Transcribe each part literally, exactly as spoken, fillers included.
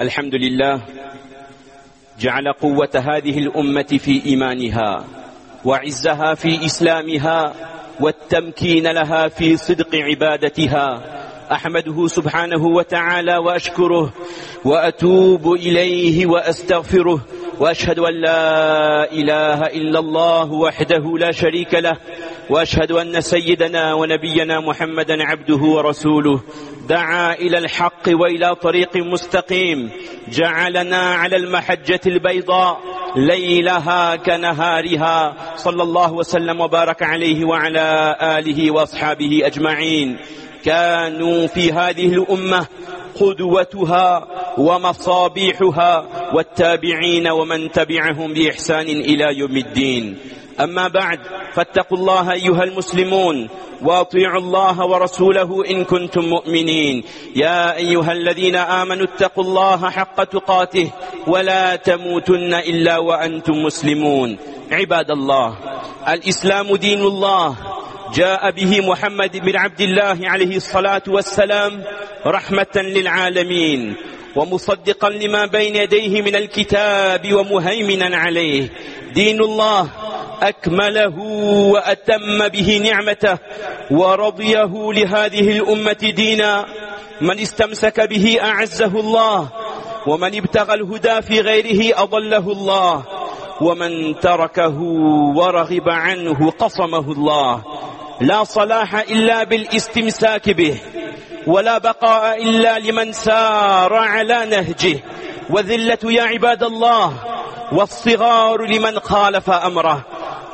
الحمد لله جعل قوة هذه الأمة في إيمانها وعزها في إسلامها والتمكين لها في صدق عبادتها. أحمده سبحانه وتعالى وأشكره وأتوب إليه وأستغفره، وأشهد أن لا إله إلا الله وحده لا شريك له، وأشهد أن سيدنا ونبينا محمدا عبده ورسوله دعا إلى الحق وإلى طريق مستقيم، جعلنا على المحجة البيضاء ليلها كنهارها، صلى الله وسلم وبارك عليه وعلى آله وأصحابه أجمعين. كانوا في هذه الأمة قدوتها ومصابيحها والتابعين ومن تبعهم بإحسان إلى يوم الدين. أما بعد، فاتقوا الله أيها المسلمون واطيعوا الله ورسوله إن كنتم مؤمنين. يا أيها الذين آمنوا اتقوا الله حق تقاته ولا تموتن إلا وأنتم مسلمون. عباد الله، الإسلام دين الله جاء به محمد بن عبد الله عليه الصلاة والسلام رحمة للعالمين ومصدقا لما بين يديه من الكتاب ومهيمنا عليه. دين الله أكمله وأتم به نعمته ورضيه لهذه الأمة دينا. من استمسك به أعزه الله، ومن ابتغى الهدى في غيره أضله الله، ومن تركه ورغب عنه قصمه الله. لا صلاح إلا بالاستمساك به، ولا بقاء إلا لمن سار على نهجه. وذلة يا عباد الله والصغار لمن خالف أمره.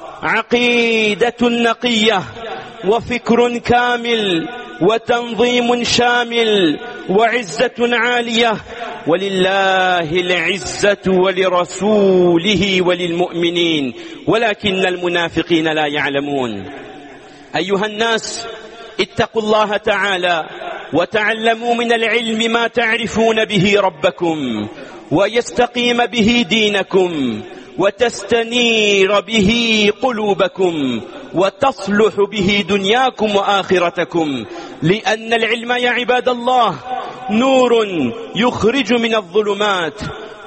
عقيدة نقية وفكر كامل وتنظيم شامل وعزة عالية، ولله العزة ولرسوله وللمؤمنين ولكن المنافقين لا يعلمون. أيها الناس، اتقوا الله تعالى وتعلموا من العلم ما تعرفون به ربكم ويستقيم به دينكم وتستنير به قلوبكم وتصلح به دنياكم وآخرتكم، لأن العلم يا عباد الله نور يخرج من الظلمات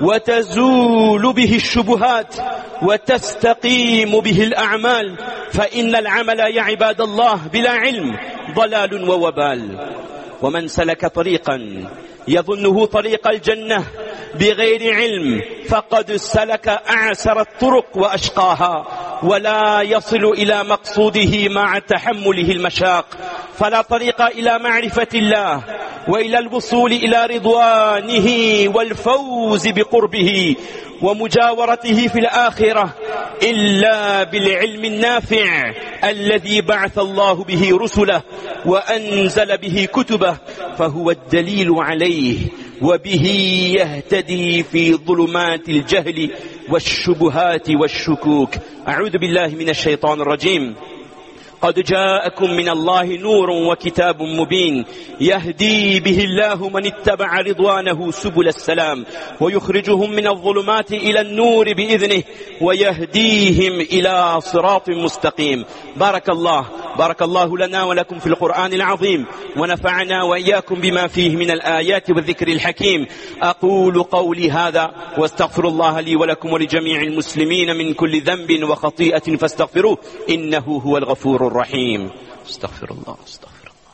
وتزول به الشبهات وتستقيم به الأعمال، فإن العمل يا عباد الله بلا علم ضلال ووبال. ومن سلك طريقا يظنه طريق الجنة بغير علم فقد سلك أعسر الطرق وأشقاها، ولا يصل إلى مقصوده مع تحمله المشاق. فلا طريق إلى معرفة الله وإلى الوصول إلى رضوانه والفوز بقربه ومجاورته في الآخرة إلا بالعلم النافع الذي بعث الله به رسله وأنزل به كتبه، فهو الدليل عليه، وبه يهتدي في ظلمات الجهل والشبهات والشكوك. أعوذ بالله من الشيطان الرجيم. قد جاءكم من الله نور وكتاب مبين يهدي به الله من اتبع رضوانه سبل السلام ويخرجهم من الظلمات إلى النور بإذنه ويهديهم إلى صراط مستقيم. بارك الله بارك الله لنا ولكم في القرآن العظيم، ونفعنا وإياكم بما فيه من الآيات والذكر الحكيم. أقول قولي هذا واستغفر الله لي ولكم ولجميع المسلمين من كل ذنب وخطيئة فاستغفروه إنه هو الغفور الرحيم. استغفر الله استغفر الله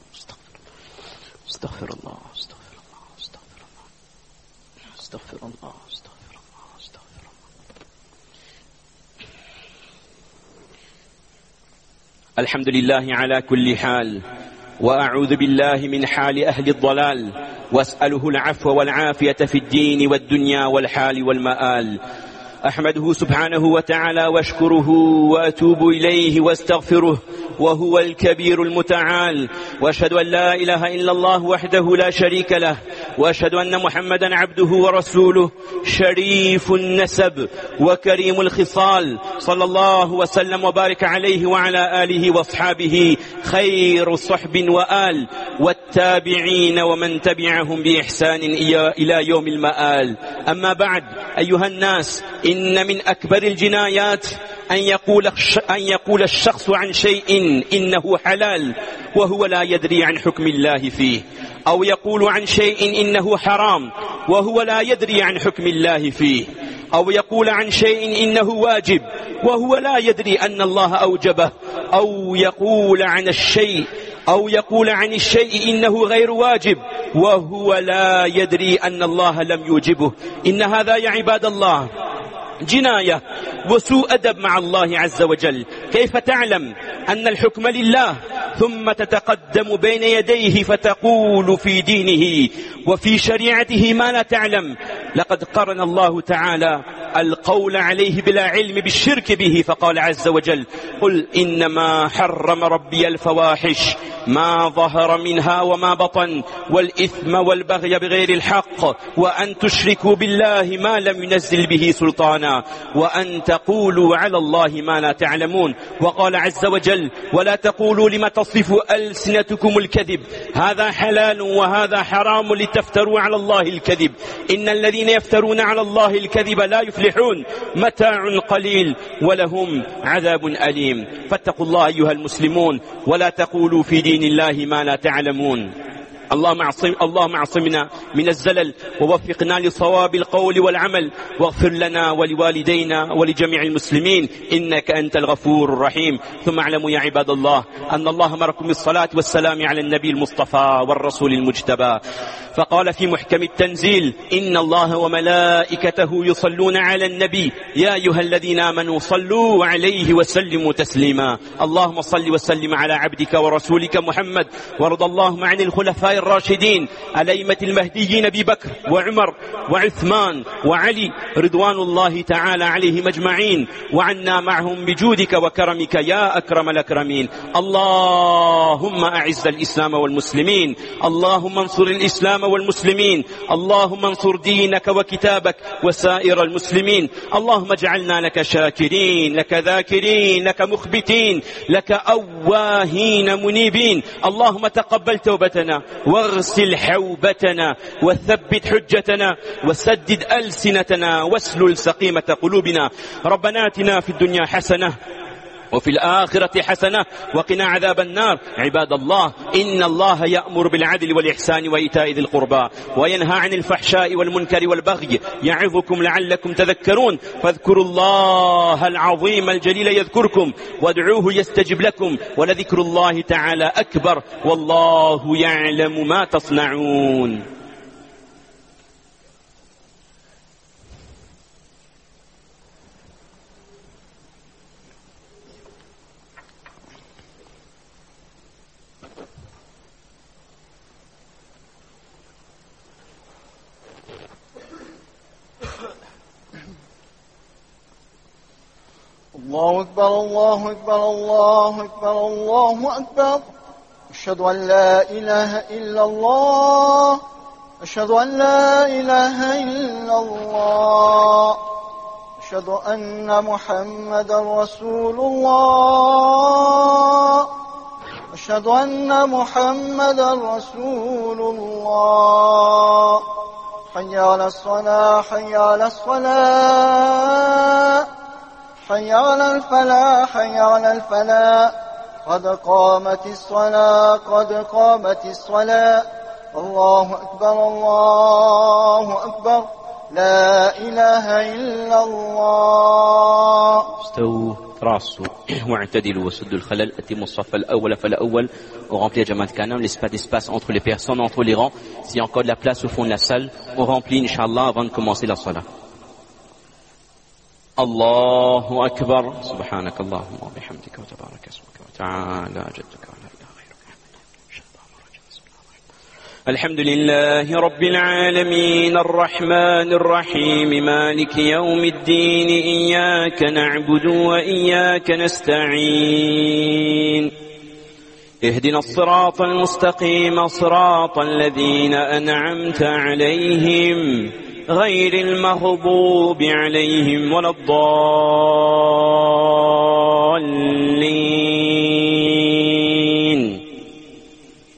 استغفر الله استغفر الله استغفر الله استغفر الله استغفر الله استغفر الله استغفر الله. الحمد لله على كل حال، وأعوذ بالله من حال أهل الضلال، وأسأله العفو والعافية في الدين والدنيا والحال والمآل. أحمده سبحانه وتعالى واشكره وأتوب إليه واستغفره، وهو الكبير المتعال. وأشهد أن لا إله إلا الله وحده لا شريك له، وأشهد أن محمدا عبده ورسوله شريف النسب وكريم الخصال، صلى الله وسلم وبارك عليه وعلى آله وأصحابه خير صحب وآل، والتابعين ومن تبعهم بإحسان إلى يوم المآل. أما بعد، أيها الناس، إن إن من أكبر الجنايات أن يقول, أن يقول الشخص عن شيء إنه حلال وهو لا يدري عن حكم الله فيه، أو يقول عن شيء إنه حرام وهو لا يدري عن حكم الله فيه، أو يقول عن شيء إنه واجب وهو لا يدري أن الله أوجبه، أو يقول عن الشيء أو يقول عن الشيء إنه غير واجب وهو لا يدري أن الله لم يوجبه. إن هذا يا عباد الله جناية وسوء أدب مع الله عز وجل. كيف تعلم أن الحكم لله ثم تتقدم بين يديه فتقول في دينه وفي شريعته ما لا تعلم؟ لقد قرن الله تعالى القول عليه بلا علم بالشرك به، فقال عز وجل: قل إنما حرم ربي الفواحش ما ظهر منها وما بطن والإثم والبغي بغير الحق وأن تشركوا بالله ما لم ينزل به سلطانا وأن تقولوا على الله ما لا تعلمون. وقال عز وجل: ولا تقولوا لما تصف ألسنتكم الكذب هذا حلال وهذا حرام لتفتروا على الله الكذب إن الذين يفترون على الله الكذب لا يفلحون متاع قليل ولهم عذاب أليم. فاتقوا الله أيها المسلمون ولا تقولوا في دين الله ما لا تعلمون. اللهم اعصم اللهم اعصمنا من الزلل ووفقنا لصواب القول والعمل، واغفر لنا ولوالدينا ولجميع المسلمين إنك أنت الغفور الرحيم. ثم اعلموا يا عباد الله أن الله أمركم بالصلاة والسلام على النبي المصطفى والرسول المجتبى، فقال في محكم التنزيل: إن الله وملائكته يصلون على النبي يا أيها الذين آمنوا صلوا عليه وسلموا تسليما. اللهم صل وسلم على عبدك ورسولك محمد، وارض اللهم عن الخلفاء الراشدين الأئمة المهديين أبي بكر وعمر وعثمان وعلي رضوان الله تعالى عليهم أجمعين، وعنا معهم بجودك وكرمك يا أكرم الأكرمين. اللهم أعز الإسلام والمسلمين، اللهم انصر الإسلام والمسلمين، اللهم انصر دينك وكتابك وسائر المسلمين. اللهم اجعلنا لك شاكرين، لك ذاكرين، لك مخبتين، لك أواهين منيبين. اللهم تقبل توبتنا واغسل حوبتنا وثبت حجتنا وسدد ألسنتنا واسلل سقيمة قلوبنا. ربنا آتنا في الدنيا حسنة وفي الآخرة حسنة وقنا عذاب النار. عباد الله إن الله يأمر بالعدل والإحسان وإيتاء ذي القربى وينهى عن الفحشاء والمنكر والبغي يعظكم لعلكم تذكرون. فاذكروا الله العظيم الجليل يذكركم وادعوه يستجب لكم ولذكر الله تعالى أكبر والله يعلم ما تصنعون. الله أكبر الله أكبر الله أكبر الله أكبر. أشهد أن لا إله إلا الله أشهد أن لا إله إلا الله أشهد أن محمدا رسول الله أشهد أن محمدا رسول الله. حي على الصلاة حي على الصلاة حي على الفلاح حي على الفلاح. قد قامت الصلاة قد قامت الصلاة. الله أكبر الله أكبر لا إله إلا الله. استووا تراصوا واعتدلوا وسدوا الخلل. أتموا الصف الأول فالأول. On remplit la Jamaat Kana, on laisse pas d'espace entre les personnes, entre les rangs. S'il y a encore de la place au fond de la salle, on remplit Inch'Allah avant de commencer la salat. الله أكبر. سبحانك اللهم وبحمدك وتبارك اسمك وتعالى جدك ولا إله غيرك. الحمد لله رب العالمين الرحمن الرحيم مالك يوم الدين إياك نعبد وإياك نستعين اهدنا الصراط المستقيم صراط الذين أنعمت عليهم غير المغضوب عليهم ولا الضالين.